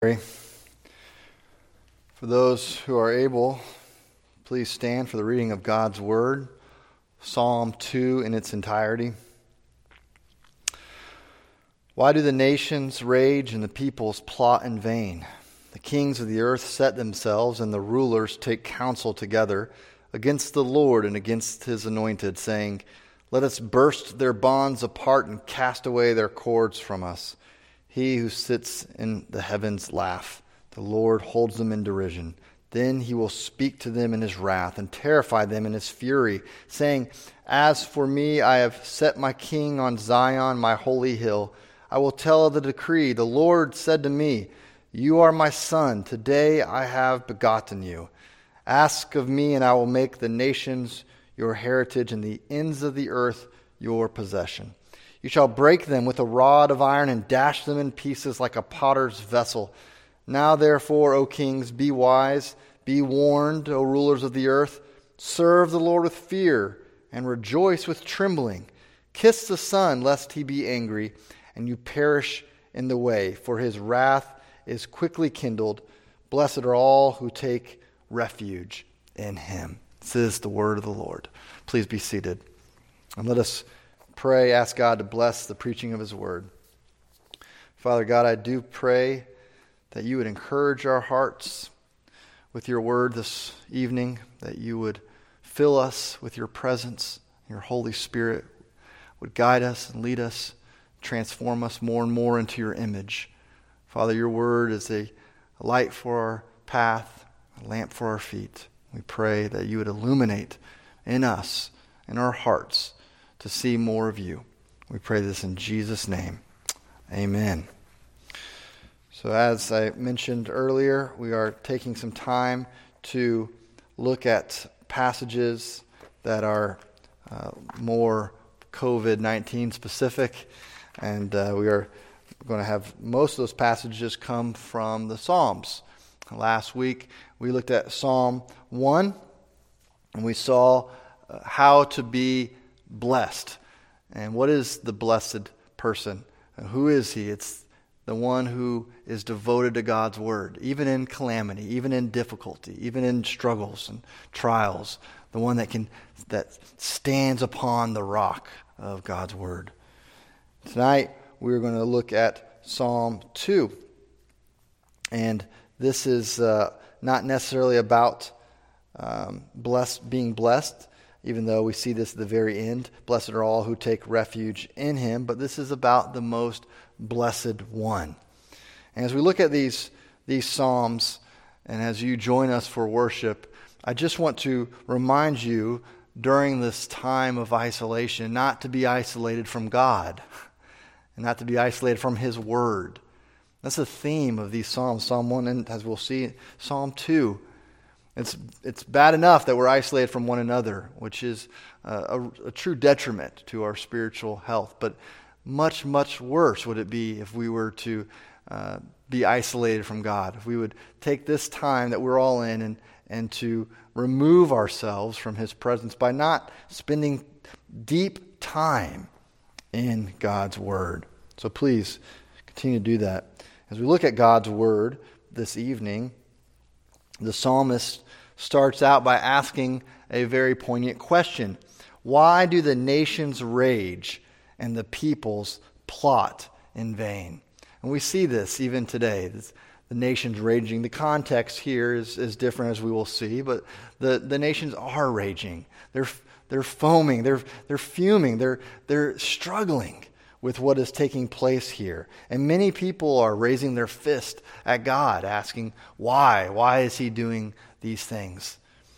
For those who are able, please stand for the reading of God's Word, Psalm 2 in its entirety. Why do the nations rage and the peoples plot in vain? The kings of the earth set themselves, and the rulers take counsel together against the Lord and against his anointed, saying, "Let us burst their bonds apart and cast away their cords from us." He who sits in the heavens laugh. The Lord holds them in derision. Then he will speak to them in his wrath and terrify them in his fury, saying, "As for me, I have set my king on Zion, my holy hill. I will tell of the decree. The Lord said to me, 'You are my son. Today I have begotten you.' Ask of me, and I will make the nations your heritage and the ends of the earth your possession. You shall break them with a rod of iron and dash them in pieces like a potter's vessel. Now therefore, O kings, be wise, be warned, O rulers of the earth. Serve the Lord with fear and rejoice with trembling. Kiss the Son, lest he be angry, and you perish in the way, for his wrath is quickly kindled. Blessed are all who take refuge in him." This is the word of the Lord. Please be seated. And let us pray, ask God to bless the preaching of his word. Father God, I do pray that you would encourage our hearts with your word this evening, that you would fill us with your presence. Your Holy Spirit would guide us and lead us, transform us more and more into your image. Father, your word is a light for our path, a lamp for our feet. We pray that you would illuminate in us, in our hearts, to see more of you. We pray this in Jesus' name. Amen. So as I mentioned earlier, we are taking some time to look at passages that are more COVID-19 specific, and we are going to have most of those passages come from the Psalms. Last week we looked at Psalm 1, and we saw how to be blessed. And what is the blessed person? Who is he? It's the one who is devoted to God's word, even in calamity, even in difficulty, even in struggles and trials. The one that stands upon the rock of God's word. Tonight we're going to look at Psalm 2. And this is not necessarily about being blessed, even though we see this at the very end. Blessed are all who take refuge in him. But this is about the most blessed one. And as we look at these Psalms, and as you join us for worship, I just want to remind you during this time of isolation not to be isolated from God and not to be isolated from his word. That's the theme of these Psalms, Psalm 1, and as we'll see, Psalm 2. It's bad enough that we're isolated from one another, which is a true detriment to our spiritual health. But much, much worse would it be if we were to be isolated from God. If we would take this time that we're all in and to remove ourselves from his presence by not spending deep time in God's word. So please continue to do that. As we look at God's word this evening, the psalmist starts out by asking a very poignant question. Why do the nations rage and the peoples plot in vain? And we see this even today. The nations raging. The context here is different, as we will see, but the nations are raging. They're foaming. They're fuming. They're struggling with what is taking place here. And many people are raising their fist at God, asking, why? Why is he doing these things?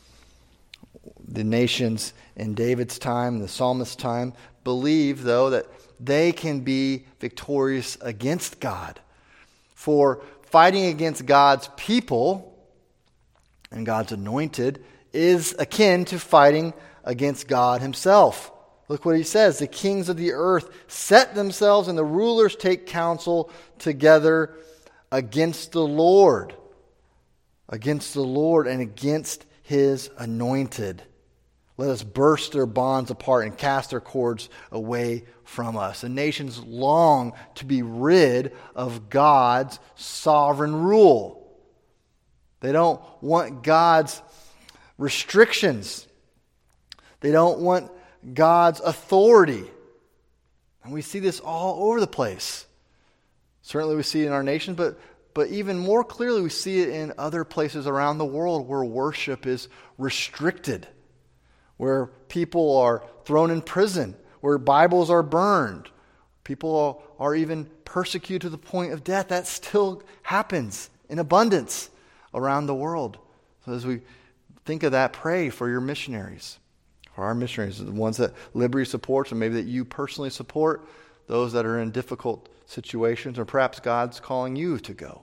The nations in David's time, the psalmist's time, believe, though, that they can be victorious against God. For fighting against God's people and God's anointed is akin to fighting against God himself. Look what he says. The kings of the earth set themselves, and the rulers take counsel together against the Lord and against his anointed. Let us burst their bonds apart and cast their cords away from us. The nations long to be rid of God's sovereign rule. They don't want God's restrictions. They don't want God's authority. And we see this all over the place. Certainly we see it in our nation, but even more clearly we see it in other places around the world where worship is restricted, where people are thrown in prison, where Bibles are burned. People are even persecuted to the point of death. That still happens in abundance around the world. So as we think of that, pray for your missionaries, for our missionaries, the ones that Liberty supports, and maybe that you personally support, those that are in difficult situations, or perhaps God's calling you to go.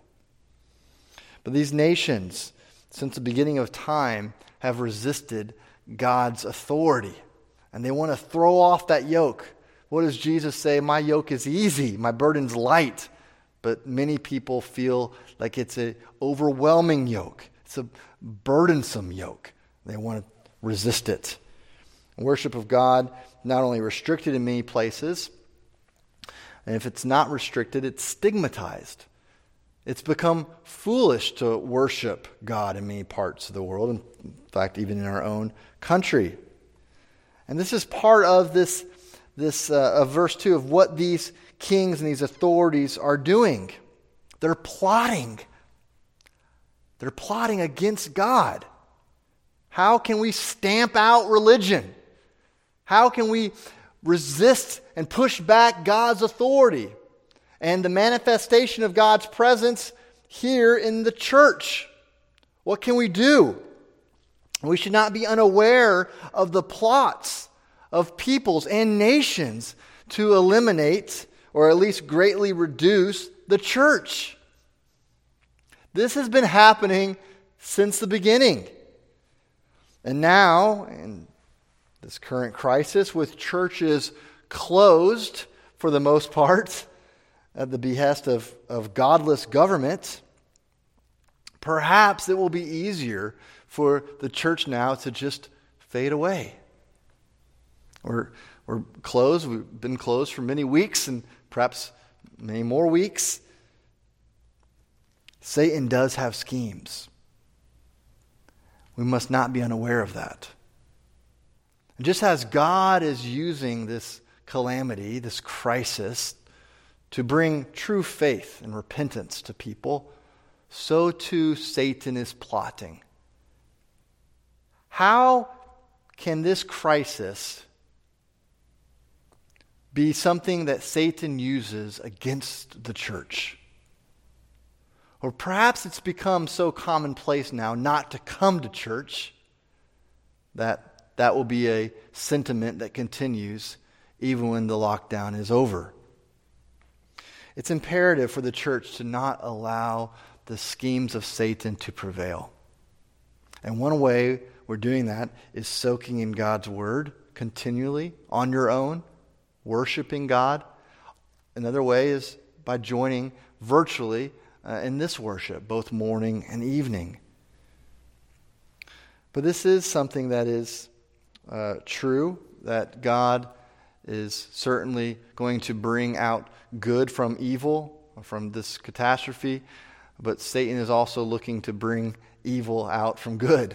But these nations, since the beginning of time, have resisted God's authority, and they want to throw off that yoke. What does Jesus say? My yoke is easy, my burden's light. But many people feel like it's an overwhelming yoke. It's a burdensome yoke. They want to resist it. Worship of God not only restricted in many places, and if it's not restricted, it's stigmatized. It's become foolish to worship God in many parts of the world, in fact, even in our own country. And this is part of this verse 2 of what these kings and these authorities are doing. They're plotting. They're plotting against God. How can we stamp out religion? How can we resist and push back God's authority and the manifestation of God's presence here in the church? What can we do? We should not be unaware of the plots of peoples and nations to eliminate or at least greatly reduce the church. This has been happening since the beginning. And now, in this current crisis, with churches closed for the most part at the behest of godless government, perhaps it will be easier for the church now to just fade away. We're closed. We've been closed for many weeks and perhaps many more weeks. Satan does have schemes. We must not be unaware of that. And just as God is using this calamity, this crisis, to bring true faith and repentance to people, so too Satan is plotting. How can this crisis be something that Satan uses against the church? Or perhaps it's become so commonplace now not to come to church that will be a sentiment that continues even when the lockdown is over. It's imperative for the church to not allow the schemes of Satan to prevail. And one way we're doing that is soaking in God's Word continually on your own, worshiping God. Another way is by joining virtually in this worship, both morning and evening. But this is something that is true, that God is certainly going to bring out good from evil, from this catastrophe, but Satan is also looking to bring evil out from good.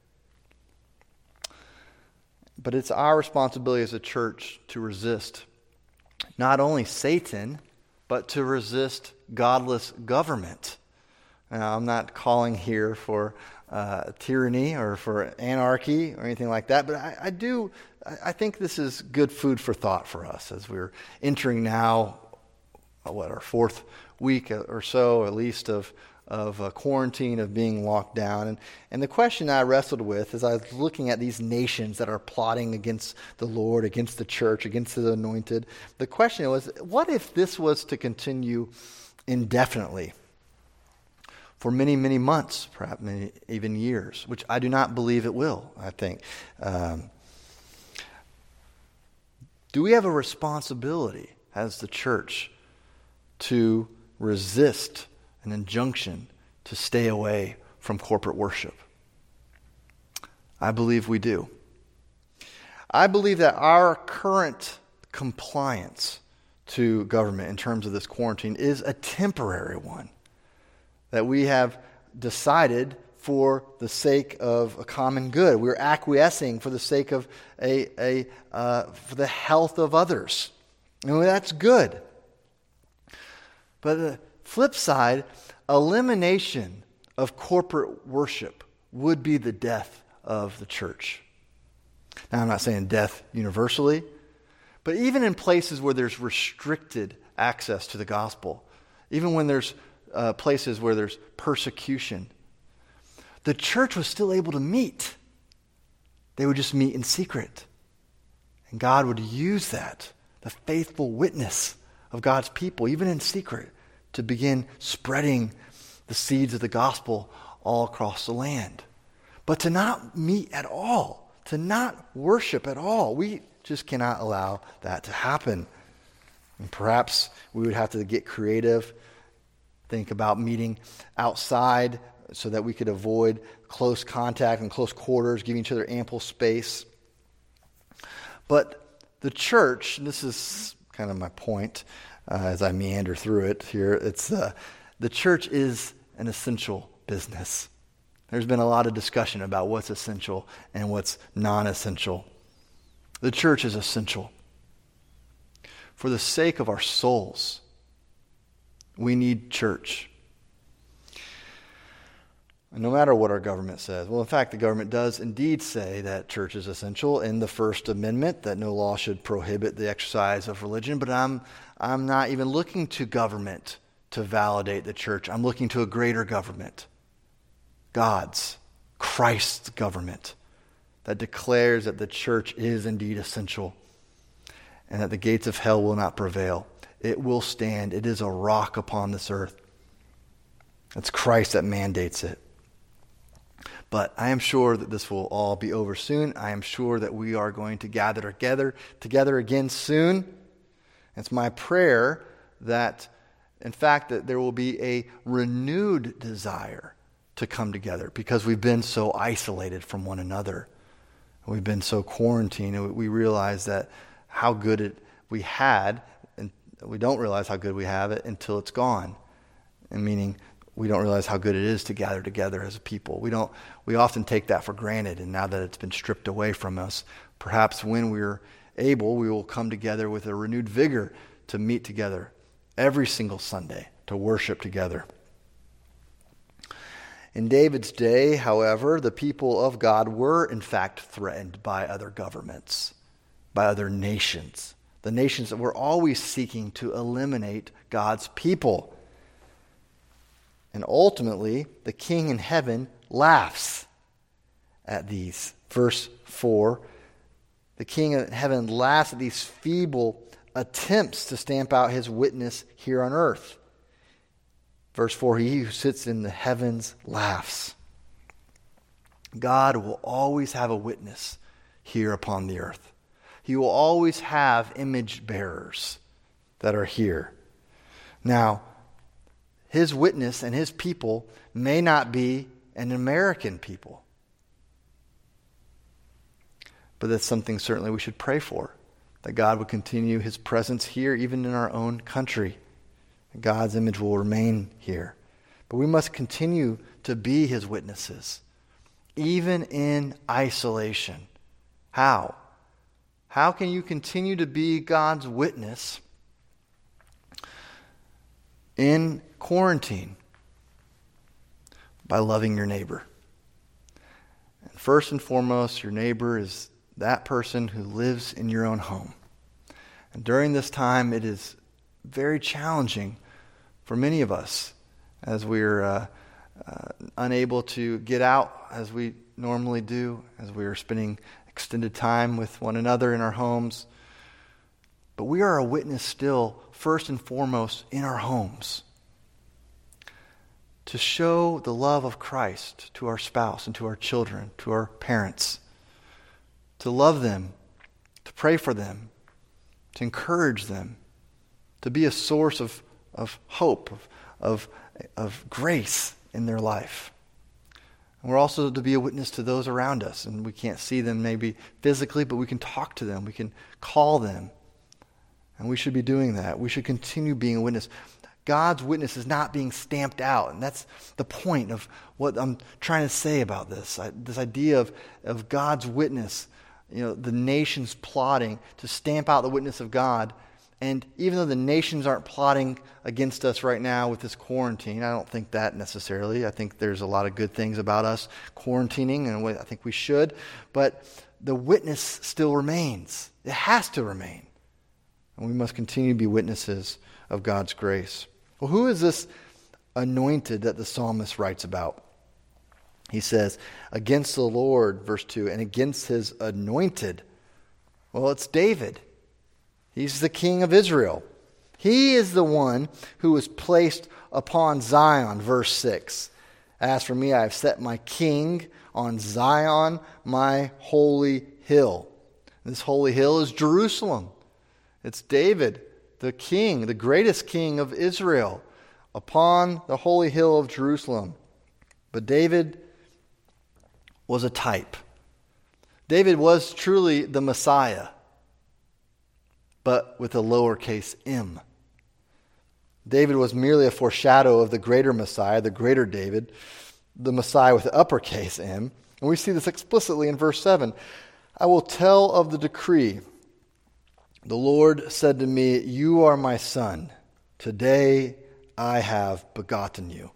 But it's our responsibility as a church to resist not only Satan, but to resist godless government. Now, I'm not calling here for tyranny or for anarchy or anything like that, but I think this is good food for thought for us as we're entering now, our fourth week or so, at least, of quarantine, of being locked down. And the question I wrestled with as I was looking at these nations that are plotting against the Lord, against the church, against the anointed, the question was, what if this was to continue indefinitely for many, many months, perhaps many, even years, which I do not believe it will, I think. Do we have a responsibility as the church to resist an injunction to stay away from corporate worship? I believe we do. I believe that our current compliance to government in terms of this quarantine is a temporary one, that we have decided for the sake of a common good. We're acquiescing for the sake of for the health of others. And that's good. But the flip side, elimination of corporate worship would be the death of the church. Now, I'm not saying death universally, but even in places where there's restricted access to the gospel, even when there's places where there's persecution, the church was still able to meet. They would just meet in secret. And God would use that, the faithful witness of God's people, even in secret, to begin spreading the seeds of the gospel all across the land. But to not meet at all, to not worship at all, we just cannot allow that to happen. And perhaps we would have to get creative, think about meeting outside so that we could avoid close contact and close quarters, giving each other ample space. But the church, and this is kind of my point as I meander through it here, it's the church is an essential business. There's been a lot of discussion about what's essential and what's non-essential. The church is essential. For the sake of our souls, we need church. And no matter what our government says. Well, in fact, the government does indeed say that church is essential in the First Amendment, that no law should prohibit the exercise of religion. But I'm not even looking to government to validate the church. I'm looking to a greater government. God's, Christ's government that declares that the church is indeed essential and that the gates of hell will not prevail. It will stand. It is a rock upon this earth. It's Christ that mandates it. But I am sure that this will all be over soon. I am sure that we are going to gather together again soon. It's my prayer that, in fact, that there will be a renewed desire to come together because we've been so isolated from one another. We've been so quarantined, and we realize that how good we had, and we don't realize how good we have it until it's gone. And meaning, we don't realize how good it is to gather together as a people. We often take that for granted, and now that it's been stripped away from us, perhaps when we're able, we will come together with a renewed vigor to meet together every single Sunday, to worship together. In David's day, however, the people of God were in fact threatened by other governments, by other nations, the nations that were always seeking to eliminate God's people. And ultimately, the king in heaven laughs at these. Verse 4, the king in heaven laughs at these feeble attempts to stamp out his witness here on earth. Verse 4, he who sits in the heavens laughs. God will always have a witness here upon the earth. He will always have image bearers that are here. Now, his witness and his people may not be an American people. But that's something certainly we should pray for, that God would continue his presence here, even in our own country. God's image will remain here. But we must continue to be his witnesses, even in isolation. How? How can you continue to be God's witness in quarantine? By loving your neighbor. And first and foremost, your neighbor is that person who lives in your own home. And during this time, it is very challenging for many of us as we're unable to get out as we normally do, as we are spending extended time with one another in our homes. But we are a witness still, first and foremost, in our homes, to show the love of Christ to our spouse and to our children, to our parents, to love them, to pray for them, to encourage them, to be a source of hope, of grace in their life. And we're also to be a witness to those around us. And we can't see them maybe physically, but we can talk to them. We can call them. And we should be doing that. We should continue being a witness. God's witness is not being stamped out. And that's the point of what I'm trying to say about this. This idea of God's witness. The nations plotting to stamp out the witness of God. And even though the nations aren't plotting against us right now with this quarantine, I don't think that necessarily. I think there's a lot of good things about us quarantining, and I think we should. But the witness still remains. It has to remain. And we must continue to be witnesses of God's grace. Well, who is this anointed that the psalmist writes about? He says, against the Lord, verse 2, and against his anointed. Well, it's David. He's the king of Israel. He is the one who was placed upon Zion, verse 6. As for me, I have set my king on Zion, my holy hill. This holy hill is Jerusalem. It's David, the king, the greatest king of Israel, upon the holy hill of Jerusalem. But David was a type. David was truly the Messiah, but with a lowercase m. David was merely a foreshadow of the greater Messiah, the greater David, the Messiah with the uppercase m. And we see this explicitly in verse 7. I will tell of the decree. The Lord said to me, you are my son. Today I have begotten you.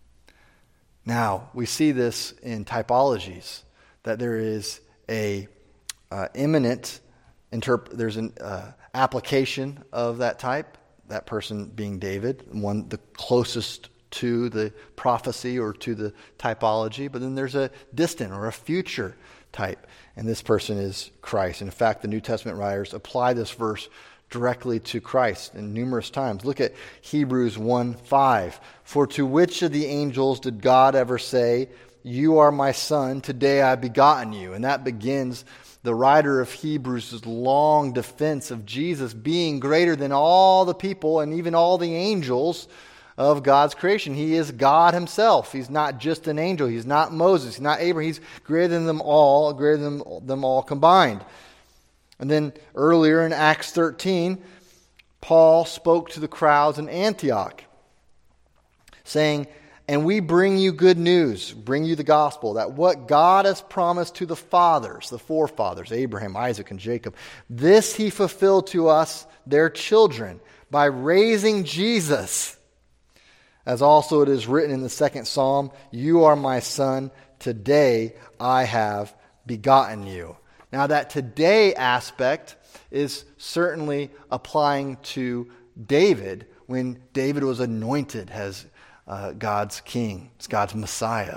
Now, we see this in typologies, that there is a imminent there's an application of that type, that person being David, one the closest to the prophecy or to the typology, but then there's a distant or a future type, and this person is Christ. And in fact, the New Testament writers apply this verse directly to Christ in numerous times. Look at Hebrews 1:5. For to which of the angels did God ever say, you are my son, today I have begotten you? And that begins the writer of Hebrews' long defense of Jesus being greater than all the people and even all the angels of God's creation. He is God himself. He's not just an angel. He's not Moses. He's not Abraham. He's greater than them all, greater than them all combined. And then earlier in Acts 13, Paul spoke to the crowds in Antioch, saying, and we bring you good news, bring you the gospel, that what God has promised to the fathers, the forefathers, Abraham, Isaac, and Jacob, this he fulfilled to us, their children, by raising Jesus. As also it is written in the second psalm, you are my son, today I have begotten you. Now that today aspect is certainly applying to David when David was anointed as God's king, as God's Messiah.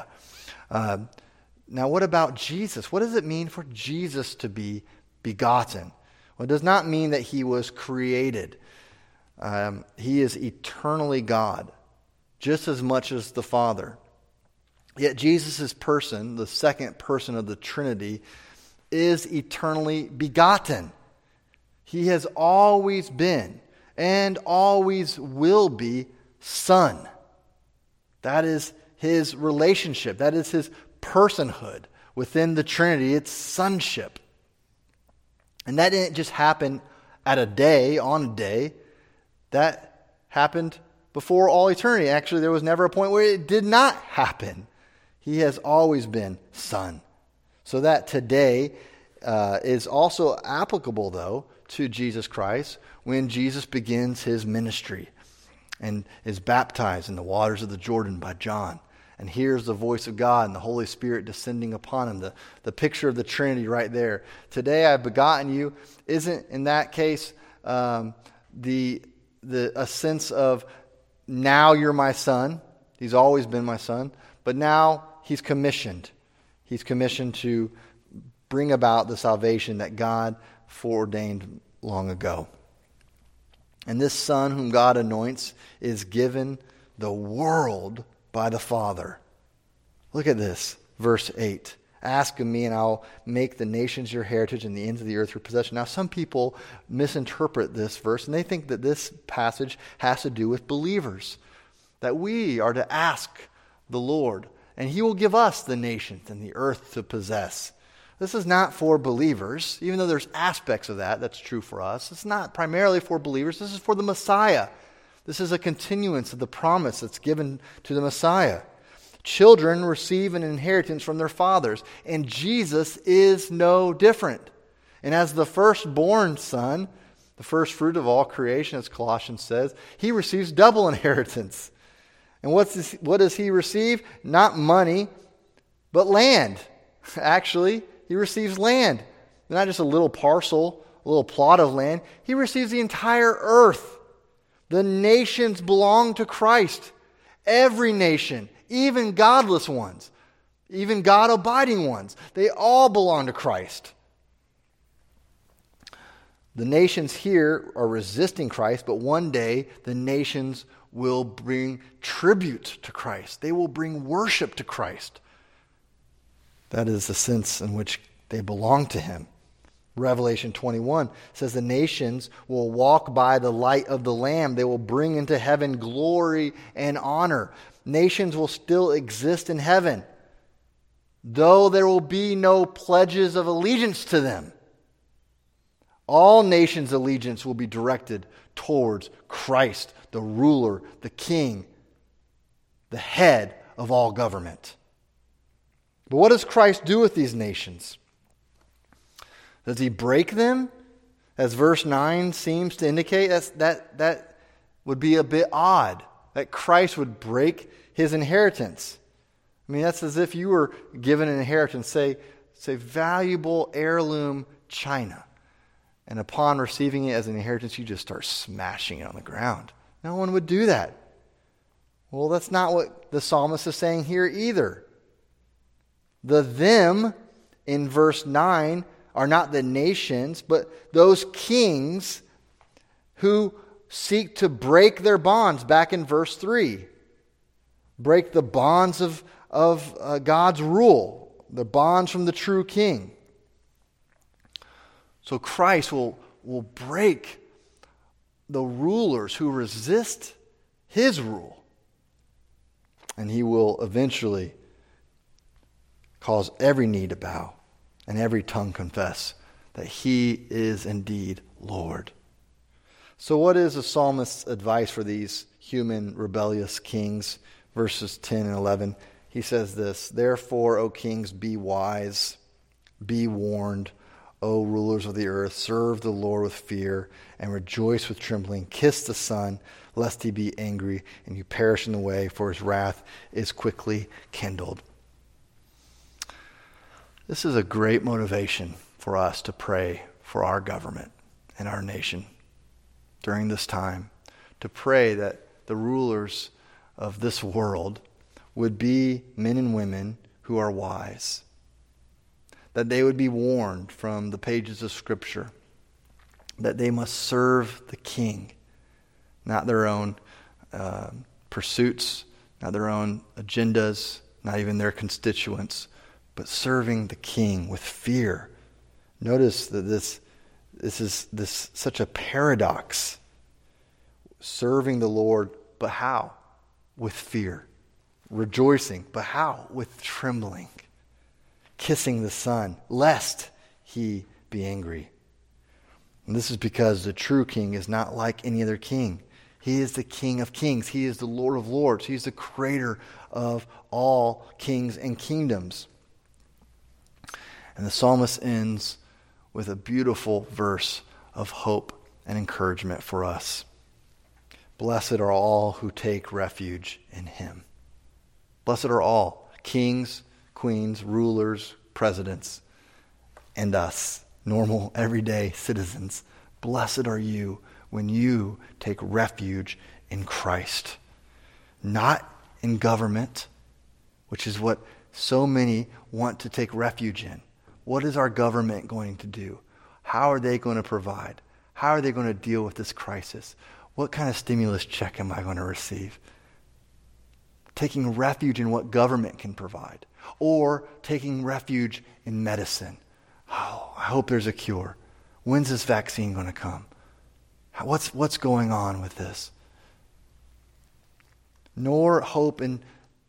Now what about Jesus? What does it mean for Jesus to be begotten? Well, it does not mean that he was created. He is eternally God, just as much as the Father. Yet Jesus' person, the second person of the Trinity, is eternally begotten. He has always been and always will be Son. That is his relationship. That is his personhood within the Trinity. It's sonship. And that didn't just happen at a day, on a day. That happened before all eternity. Actually, there was never a point where it did not happen. He has always been Son. So that today is also applicable, though, to Jesus Christ when Jesus begins his ministry and is baptized in the waters of the Jordan by John and hears the voice of God and the Holy Spirit descending upon him. The picture of the Trinity right there. Today I've begotten you isn't in that case a sense of now you're my son. He's always been my son. But now he's commissioned. He's commissioned to bring about the salvation that God foreordained long ago. And this Son whom God anoints is given the world by the Father. Look at this, verse 8. Ask of me and I'll make the nations your heritage and the ends of the earth your possession. Now some people misinterpret this verse and they think that this passage has to do with believers. That we are to ask the Lord and he will give us the nations and the earth to possess. This is not for believers, even though there's aspects of that that's true for us. It's not primarily for believers. This is for the Messiah. This is a continuance of the promise that's given to the Messiah. Children receive an inheritance from their fathers, and Jesus is no different. And as the firstborn son, the first fruit of all creation, as Colossians says, he receives double inheritance. And what does he receive? Not money, but land. Actually, he receives land. Not just a little parcel, a little plot of land. He receives the entire earth. The nations belong to Christ. Every nation, even godless ones, even God-abiding ones, they all belong to Christ. The nations here are resisting Christ, but one day the nations will bring tribute to Christ. They will bring worship to Christ. That is the sense in which they belong to him. Revelation 21 says the nations will walk by the light of the Lamb. They will bring into heaven glory and honor. Nations will still exist in heaven, though there will be no pledges of allegiance to them. All nations' allegiance will be directed towards Christ, the ruler, the king, the head of all government. But what does Christ do with these nations? Does he break them? As verse 9 seems to indicate, that would be a bit odd, that Christ would break his inheritance. I mean, that's as if you were given an inheritance, say valuable heirloom china. And upon receiving it as an inheritance, you just start smashing it on the ground. No one would do that. Well, that's not what the psalmist is saying here either. The them in verse 9 are not the nations, but those kings who seek to break their bonds back in verse 3. Break the bonds of God's rule, the bonds from the true king. So Christ will break the rulers who resist his rule. And he will eventually cause every knee to bow and every tongue confess that he is indeed Lord. So what is the psalmist's advice for these human rebellious kings? Verses 10 and 11. He says this, "Therefore, O kings, be wise, be warned. O rulers of the earth, serve the Lord with fear and rejoice with trembling. Kiss the Son, lest he be angry and you perish in the way, for his wrath is quickly kindled." This is a great motivation for us to pray for our government and our nation during this time, to pray that the rulers of this world would be men and women who are wise, that they would be warned from the pages of Scripture that they must serve the King, not their own pursuits, not their own agendas, not even their constituents, but serving the King with fear. Notice that this is such a paradox. Serving the Lord, but how? With fear. Rejoicing, but how? With trembling. Kissing the Son, lest he be angry. And this is because the true king is not like any other king. He is the King of kings. He is the Lord of lords. He is the creator of all kings and kingdoms. And the psalmist ends with a beautiful verse of hope and encouragement for us. Blessed are all who take refuge in him. Blessed are all, kings, queens, rulers, presidents, and us, normal, everyday citizens. Blessed are you when you take refuge in Christ. Not in government, which is what so many want to take refuge in. What is our government going to do? How are they going to provide? How are they going to deal with this crisis? What kind of stimulus check am I going to receive? Taking refuge in what government can provide. Or taking refuge in medicine. Oh, I hope there's a cure. When's this vaccine going to come? What's going on with this? Nor hope in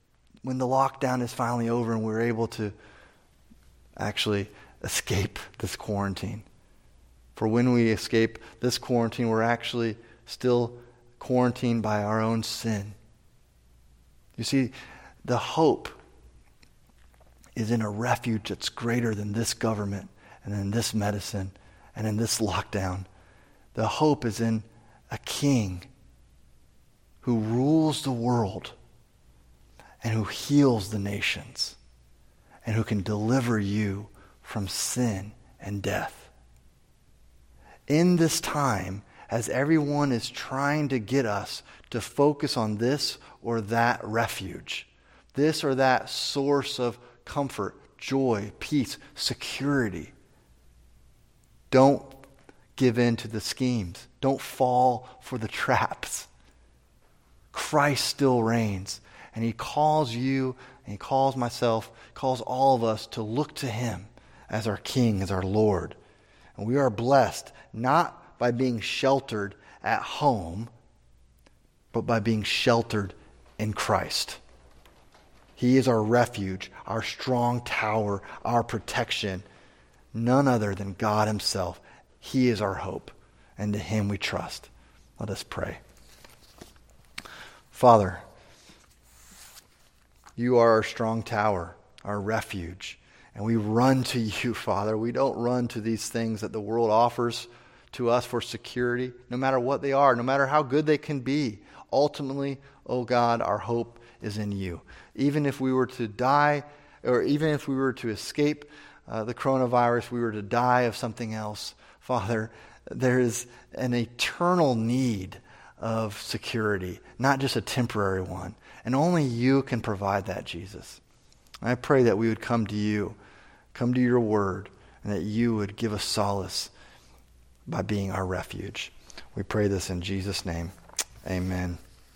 when the lockdown is finally over and we're able to actually escape this quarantine. For when we escape this quarantine, we're actually still quarantined by our own sin. You see, the hope is in a refuge that's greater than this government and in this medicine and in this lockdown. The hope is in a king who rules the world and who heals the nations and who can deliver you from sin and death. In this time, as everyone is trying to get us to focus on this or that refuge, this or that source of comfort, joy, peace, security, don't give in to the schemes. Don't fall for the traps. Christ still reigns, and he calls you, and he calls myself, calls all of us to look to him as our King, as our Lord. And we are blessed not by being sheltered at home, but by being sheltered in Christ. He is our refuge, our strong tower, our protection. None other than God himself. He is our hope, and to him we trust. Let us pray. Father, you are our strong tower, our refuge, and we run to you, Father. We don't run to these things that the world offers to us for security, no matter what they are, no matter how good they can be. Ultimately, oh God, our hope is in you. Even if we were to die, or even if we were to escape the coronavirus, we were to die of something else, Father, there is an eternal need of security, not just a temporary one. And only you can provide that, Jesus. I pray that we would come to you, come to your word, and that you would give us solace by being our refuge. We pray this in Jesus' name. Amen.